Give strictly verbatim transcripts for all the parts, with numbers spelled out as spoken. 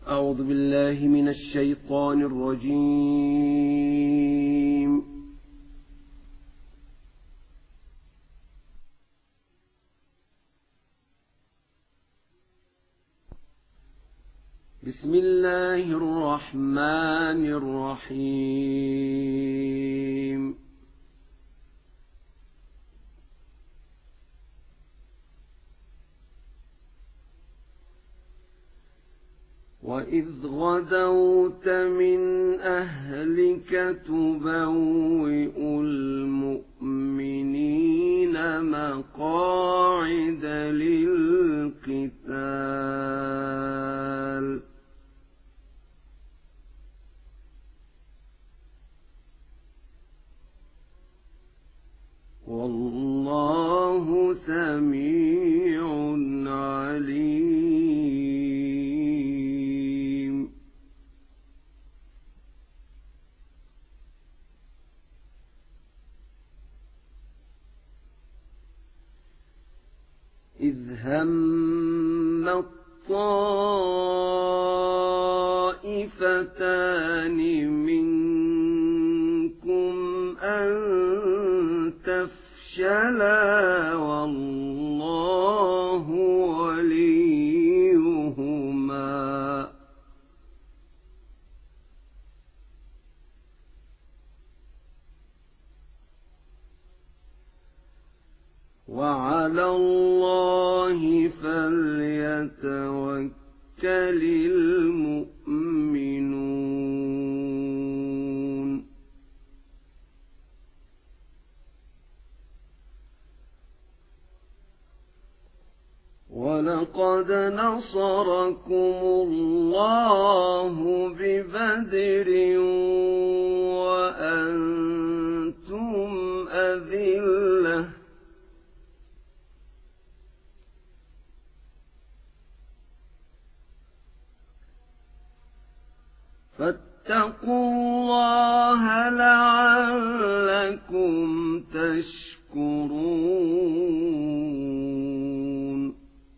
أعوذ بالله من الشيطان الرجيم. بسم الله الرحمن الرحيم. وإذ غدوت من أهلك تبوئ المؤمنين مقاعد للقتال والله سميع عليم. إذ هم الطائفتان منكم أن تفشلا والله وليهما وعلى الله فليتوكل المؤمنون. ولقد نصركم الله ببدر وأنتم أذلة فاتقوا الله لعلكم تشكرون.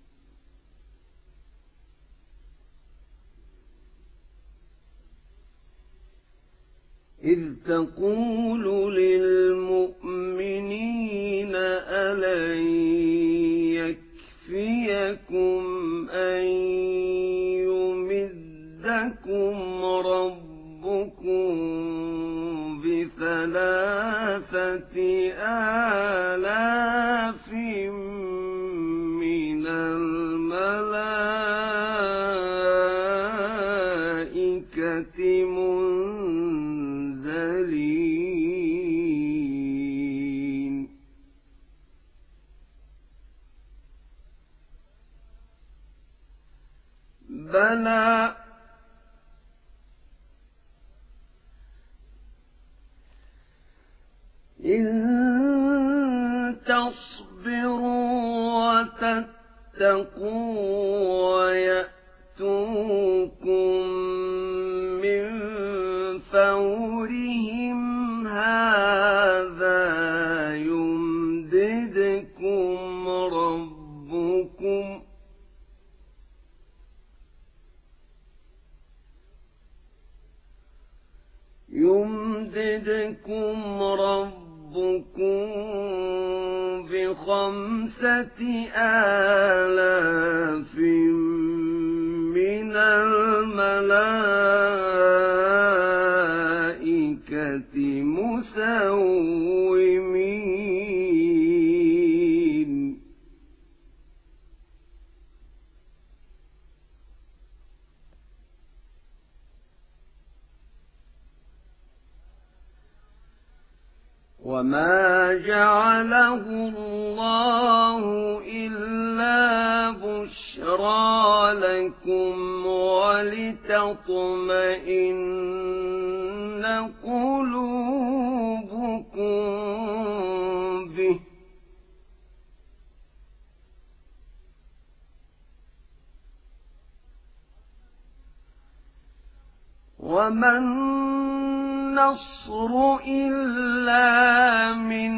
إذ تقول للمؤمنين ألن يكفيكم أن يمدكم ربكم بثلاثة آلاف من الملائكة منزلين. بلى إن تصبروا وتتقوا ويأتوكم من فورهم هذا يمددكم ربكم يمددكم ربكم بخمسة آلاف من الملائكة مسومين. وما جعله الله إلا بشرى لكم ولتطمئن قلوبكم به وما النصر إلا من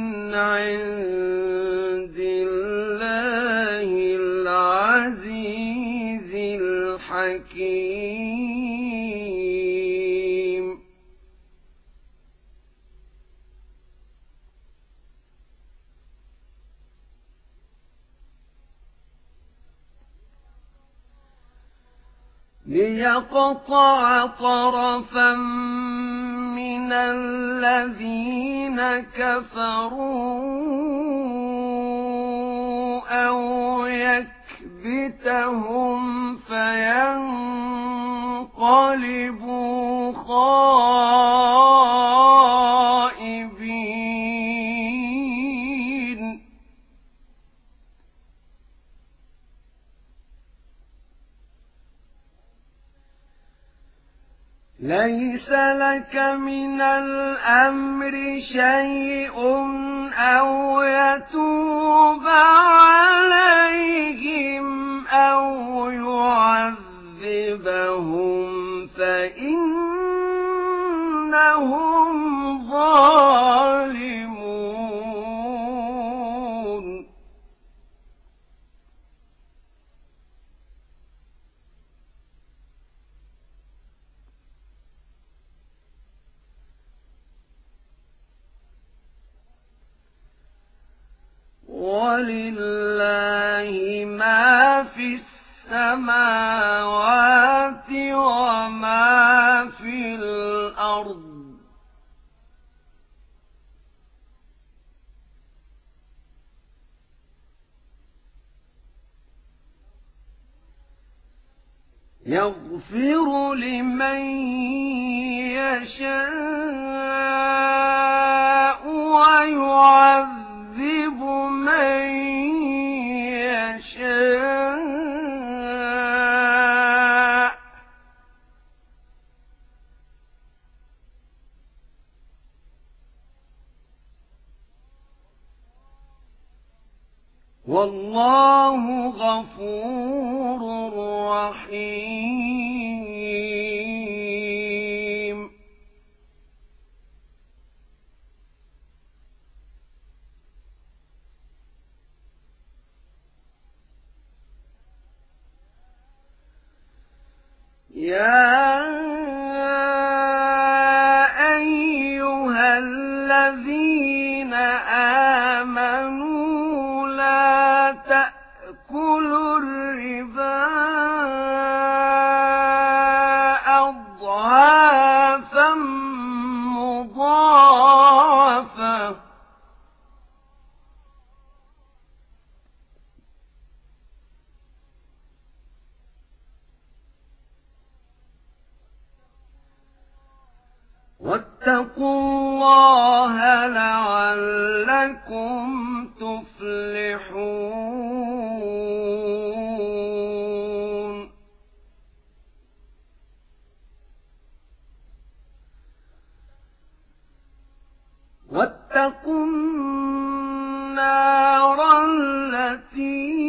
عند الله العزيز الحكيم. حكيم ليقطع طرفا من الذين كفروا أو يكبتهم فينقلبوا خائبين ليس لك من الأمر شيء أو يتوب عليهم أو يعذبهم فإنهم ظالمون ولله ما في السماوات وما في الأرض يغفر لمن يشاء ويعذب من يشاء والله غفور رحيم يا أيها الذين آمنوا لا تأكلوا الربا أضعافا مضاعفة واتقوا الله لعلكم تفلحون واتقوا النار التي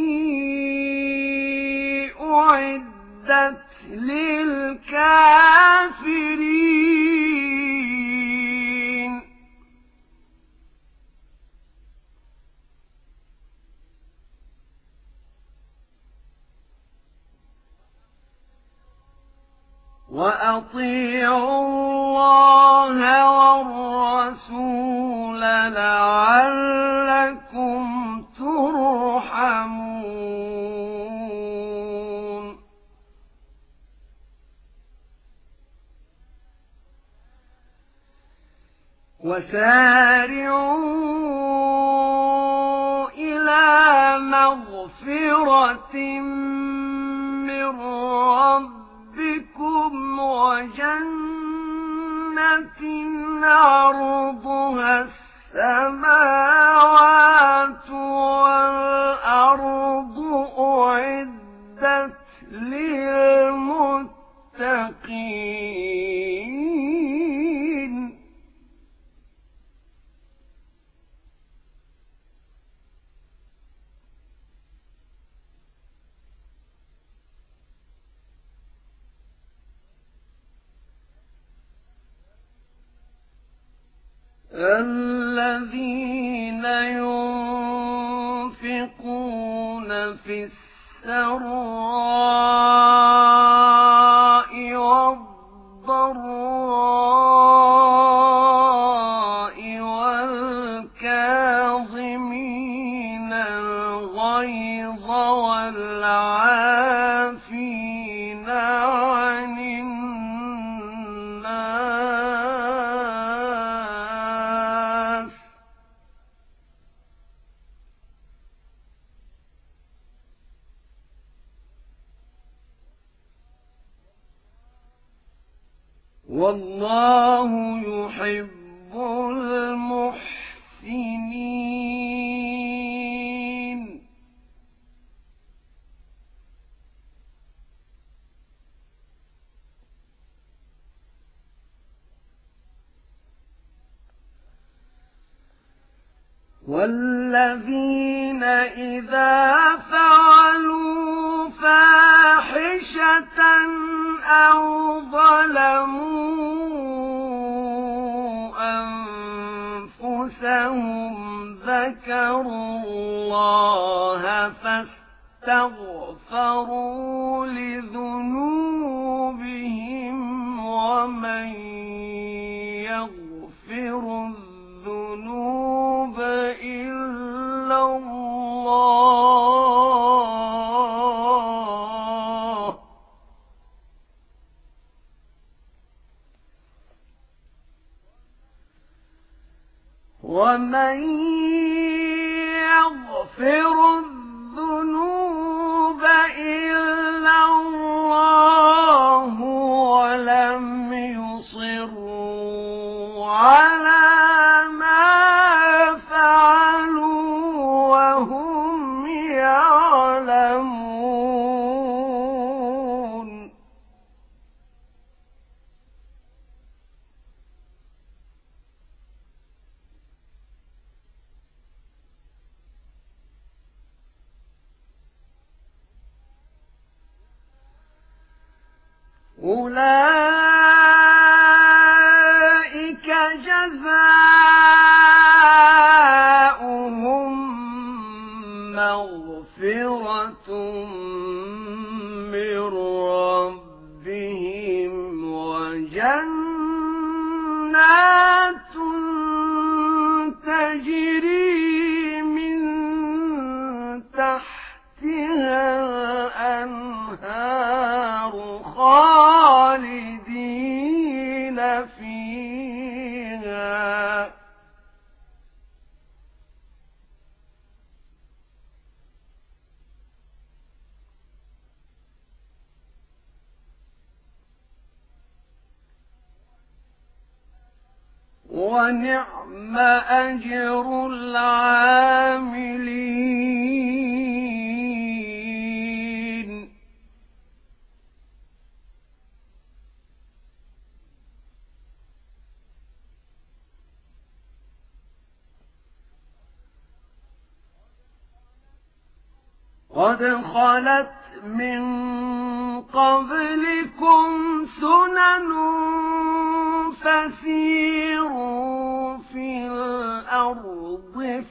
أعدت للكافرين وأطيعوا الله والرسول لعلكم ترحمون وسارعوا إلى مغفرة من ربكم وجنة عرضها السماوات والأرض أعدت للمتقين الذين ينفقون ينفقون في السراء والضراء والكاظمين الغيظ والعافين عن الناس والله يحب المحسنين. الذين ينفقون في السراء والضراء والكاظمين الغيظ والعافين عن الناس والله يحب المحسنين. الذين ينفقون في السراء والضراء عن الناس والله يحب المحسنين والذين إذا فعلوا فاحشة أو ظلموا أنفسهم ذكروا الله فاستغفروا لذنوبهم ومن يغفر الذنوب إلا الله ومن يغفر الذنوب إلا الله ولم يصروا على ما فعلوا وهم يعلمون أولئك جزاؤهم مغفرة من ربهم وجنات تجري من تحتها الأنهار خالدين فيها ونعم أجر العاملين قد خلت من قبلكم سنن فسيروا في الأرض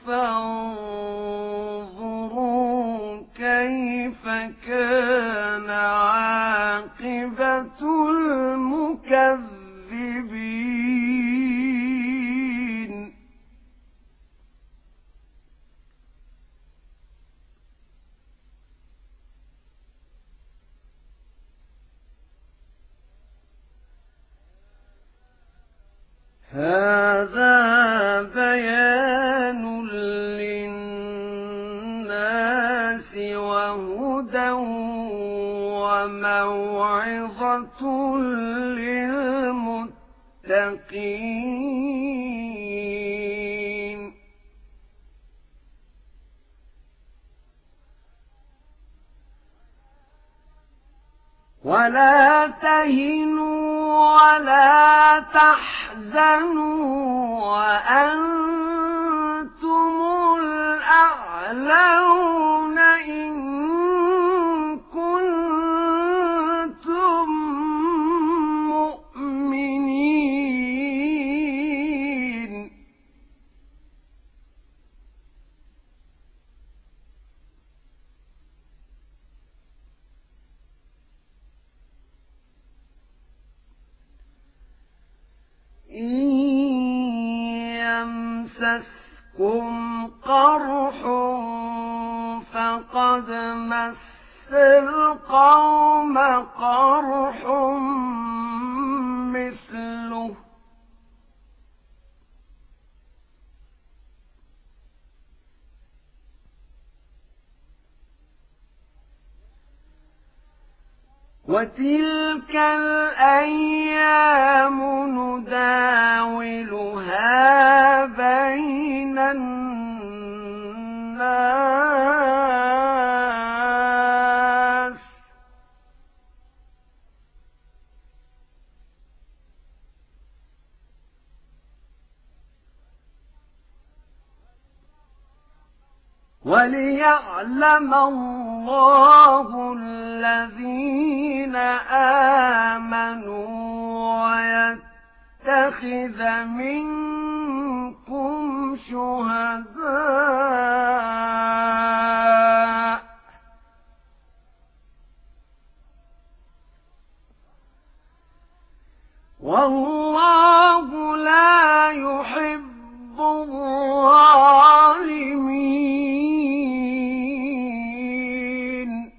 فانظروا كيف كان عاقبة المكذبين هذا بيان للناس وهدى وموعظة للمتقين ولا تهنوا ولا تحزنوا وأنتم الأعلون إن كنتم مؤمنين إن يمسسكم قرح فقد مس القوم قرح مثله وتلك الأيام نداولها بين الناس وليعلم الله الذين آمنوا ويتخذ منكم شهداء والله لا يحب الظالمين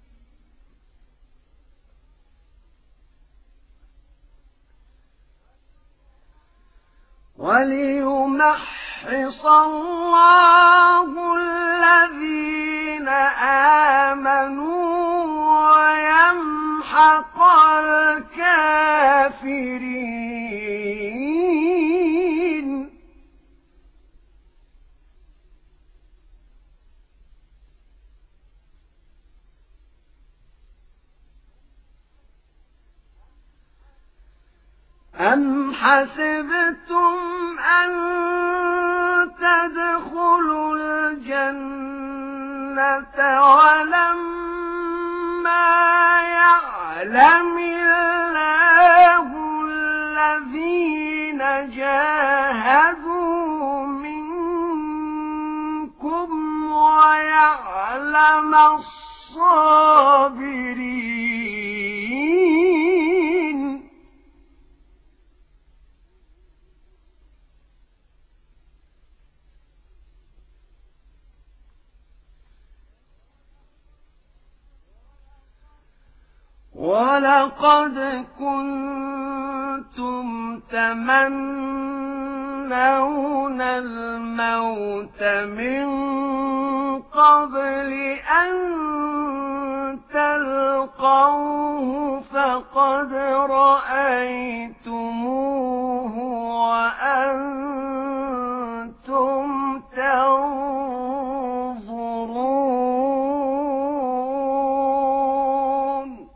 وليمحص الله الذين آمنوا ويمحق الكافرين أم حسبتم أن تدخلوا الجنة ولما يعلم الله الذين جاهدوا منكم ويعلم الصابرين ولقد كنتم تمنون الموت من قبل أن تلقوه فقد رأيتموه وأنتم تنظرون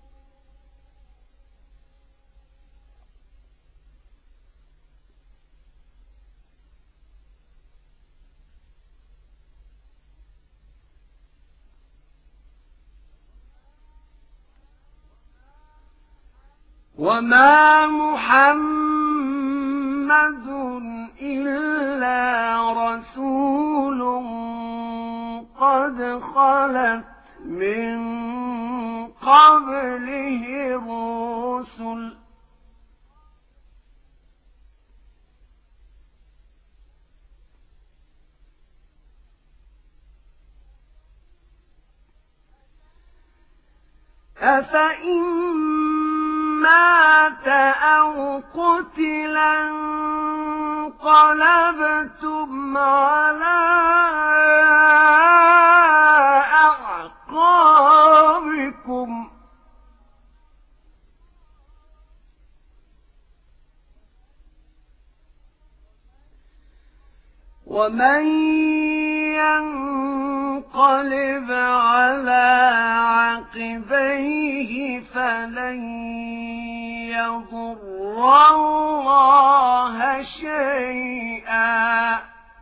وما محمد إلا رسول قد خلت من قبله الرسل أفإن مات أو قتلا انقلبتم على أعقابكم ومن ينقلب على عقبيه فلن يضر الله شيئا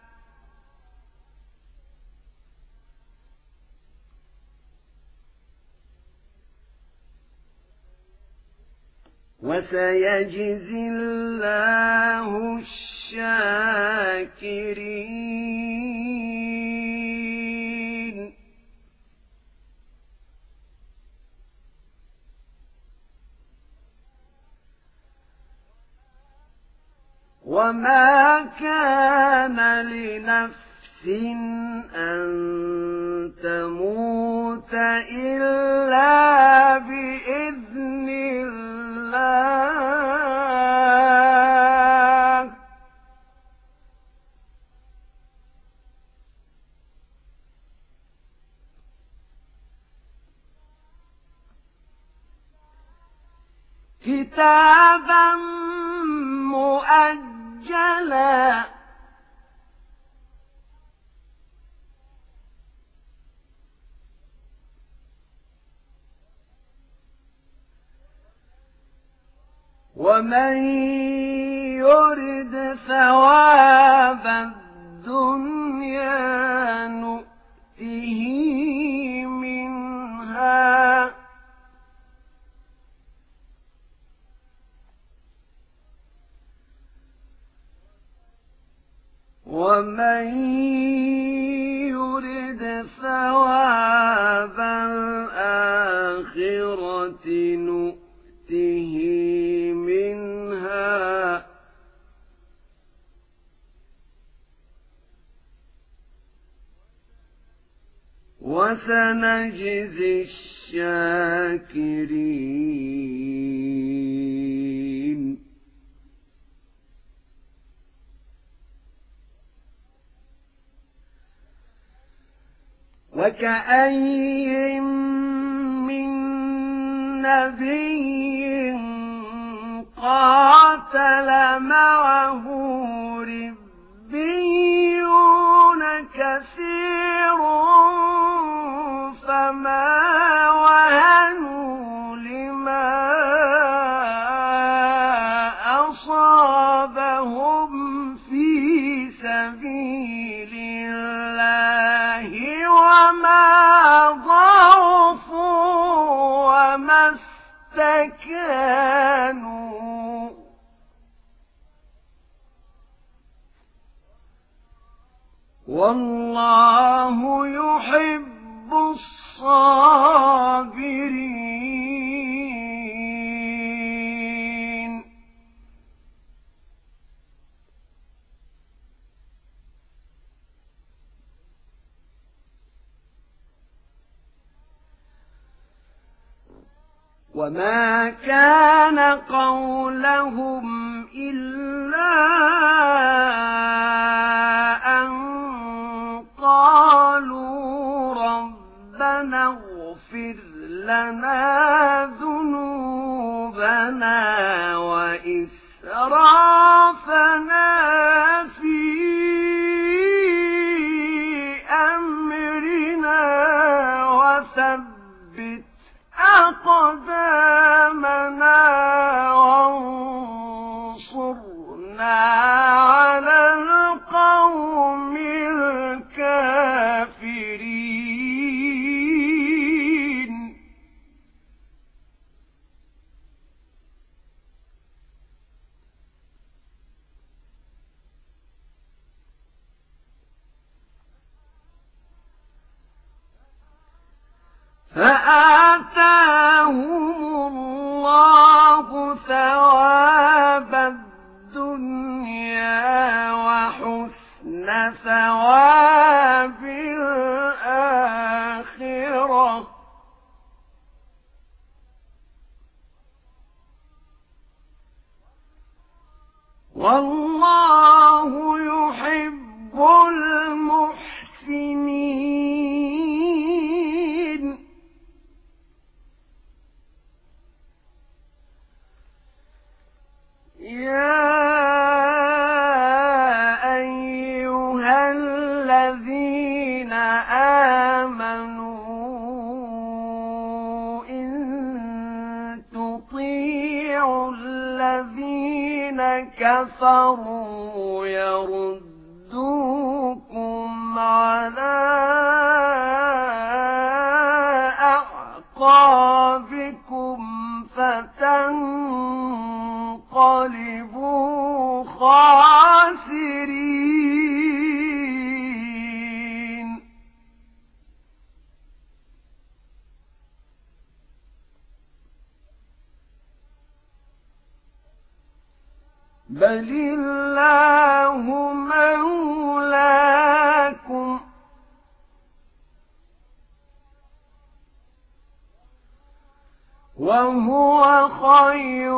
وسيجزي الله الشاكرين وما كان لنفس أن تموت إلا بإذن الله. كتابا مؤجلا ومن يرد ثواب الدنيا نؤته منها ومن يرد ثواب الآخرة نؤته منها وسنجزي الشاكرين. وكأين من نبي قاتل معه ربيون كثير فما وهنوا لما أصابهم في سبيل الله وما ضعفوا وما استكانوا والله يحب الصابرين. وما كان قولهم إلا أن قالوا ربنا اغفر لنا ذنوبنا وإسرافنا في أمرنا وثبت أقدامنا وانصرنا على القوم الكافرين. فآتاهم الله ثواب الدنيا وحسن ثواب الآخرة والله يحب المحسنين. يا أيها الذين آمنوا إن تطيعوا الذين كفروا يردوكم على أعقابكم فتنقلبوا خاسرين. بل الله مولاكم وهو خير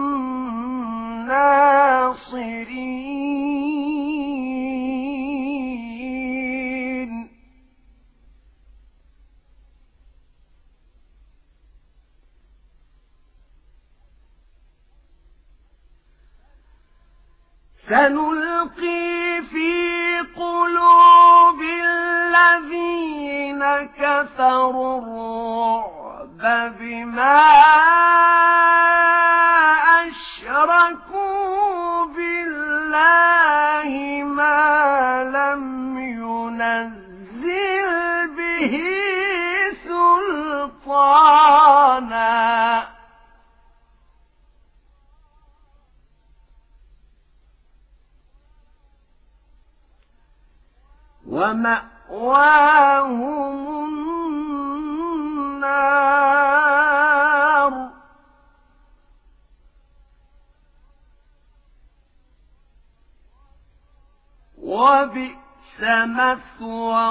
الناصرين. سنلقي في قلوب الذين كفروا الرعب بما أشركوا بالله ما لم ينزل به سلطانا، ومأواهم النار، وبئس مثوى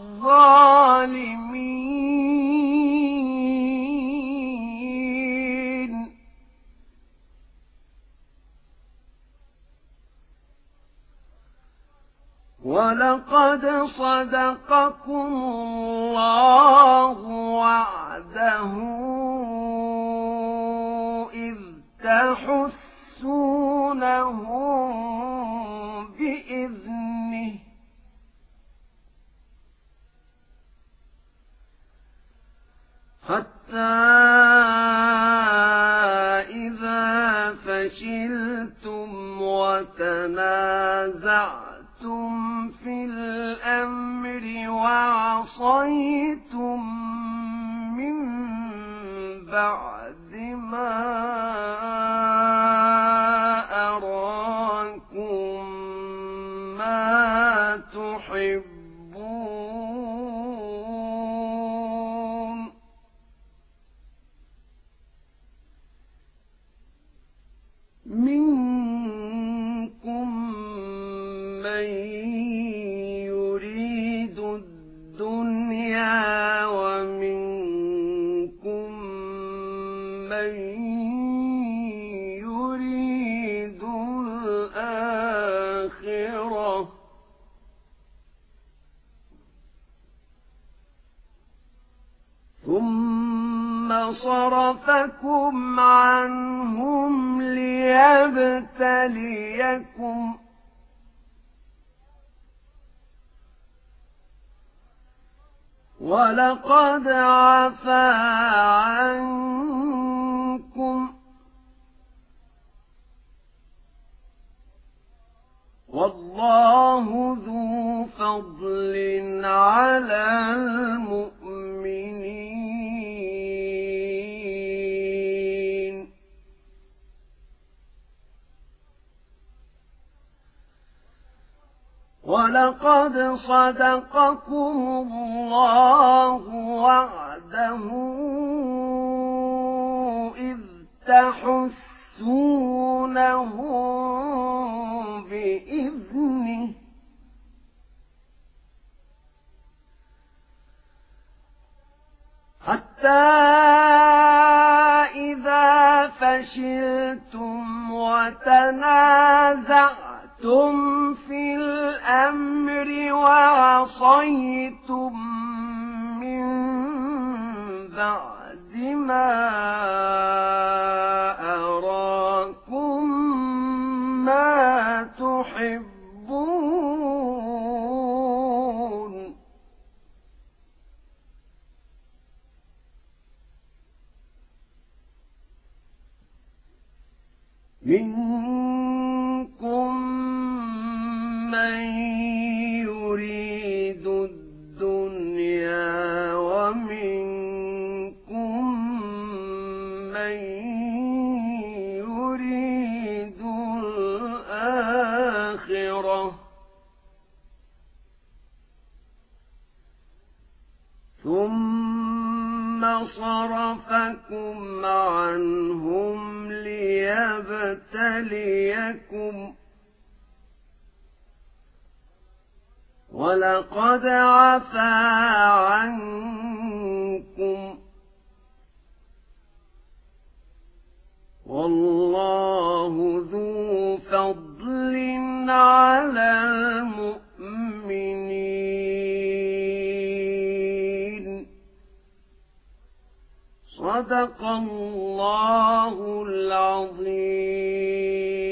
الظالمين. ولقد صدقكم الله وعده إذ تحسونهم بإذنه حتى إذا فشلتم وتنازعتم في الأمر وعصيتم من بعد ما أراكم ما تحبون، منكم من يريد الدنيا ومنكم من يريد الآخرة، ثم صرفكم عنهم ليبتليكم ولقد عفا عنكم والله ذو فضل على المؤمنين. ولقد صدقكم الله وعده إذ تحسونهم بإذنه حتى إذا فشلتم وتنازعتم في الأمر وعصيتم من بعد ما أراكم ما تحبون، منكم من يريد الدنيا ومنكم من يريد الآخرة، ثم صرفكم عنهم ليبتليكم ولقد عفا عنكم والله ذو فضل على المؤمنين. صدق الله العظيم.